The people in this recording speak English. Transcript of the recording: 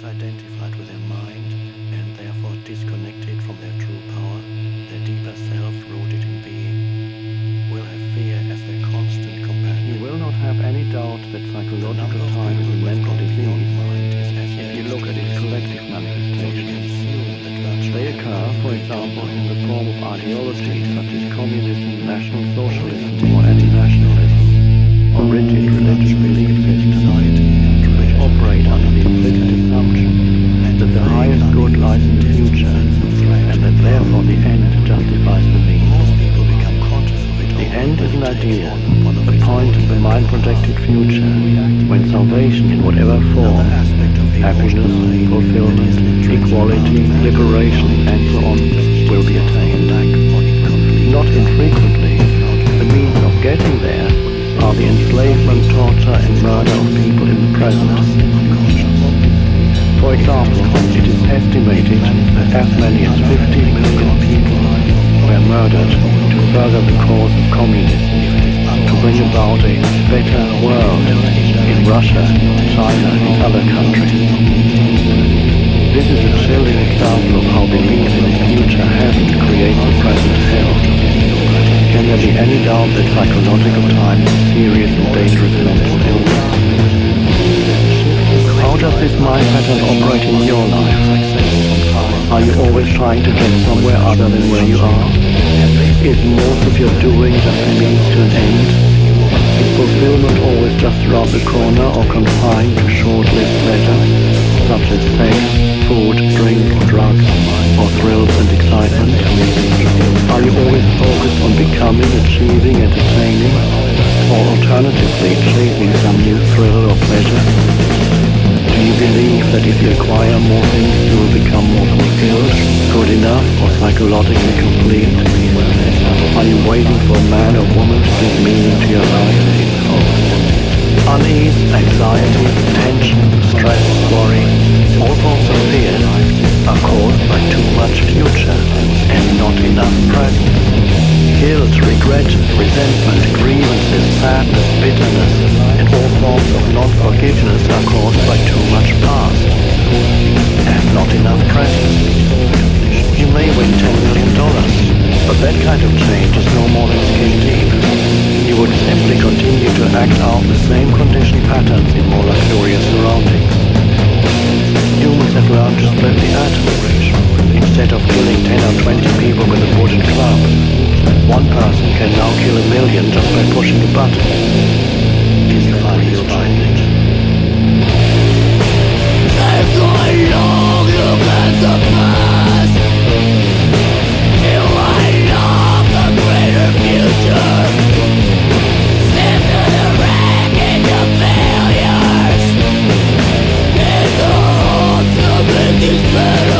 misidentified with their mind and therefore disconnected from their true power, their deeper self rooted in being, will have fear as their constant companion. You will not have any doubt that psychological time is a mental disease if you look at its collective manifestations. They occur, for example, in the form of ideologies such as communism, national socialism, or anti-nationalism, or rigid religious belief systems, which operate under the implicit assumption that the highest good lies in the future, and that therefore the end justifies the means. The end is an idea, a point of the mind-projected future, when salvation in whatever form, happiness, fulfillment, equality, liberation, and so on, will be attained. Not infrequently, the means of getting there are the enslavement, torture, and murder of people in the present. For example, it is estimated that as many as 50 million people were murdered to further the cause of communism, to bring about a better world in Russia, China, and other countries. This is a chilling example of how belief in a future heaven creates a present hell. Can there be any doubt that psychological time is a serious and dangerous mental illness? How does this mind pattern operate in your life? Are you always trying to get somewhere other than where you are? Is most of your doing just a means to an end? Is fulfillment always just around the corner or confined to short-lived pleasures, such as sex, food, drink, drugs, or thrills and excitement? Are you always focused on becoming, achieving, entertaining, or alternatively chasing some new thrill or pleasure? Do you believe that if you acquire more things you will become more fulfilled, good enough, or psychologically complete? Are you waiting for a man or woman to give meaning to your life? Unease, anxiety, tension, stress, worry, all forms of fear are caused by too much future and not enough present. Guilt, regret, resentment, grievances, sadness, bitterness, and all forms of non-forgiveness are caused by too much past and not enough present. You may win $10 million, but that kind of change is no more than skin deep. You would simply continue to act out the same conditioned patterns in more luxurious surroundings. Humans have learned to split the atom. Instead of killing 10 or 20 people with a wooden club, one person can now kill 1 million just by pushing a button. Can you find this change? There's one long look at the past. You light up the greater future. Step to the wreckage of failures. In the hopes of making better.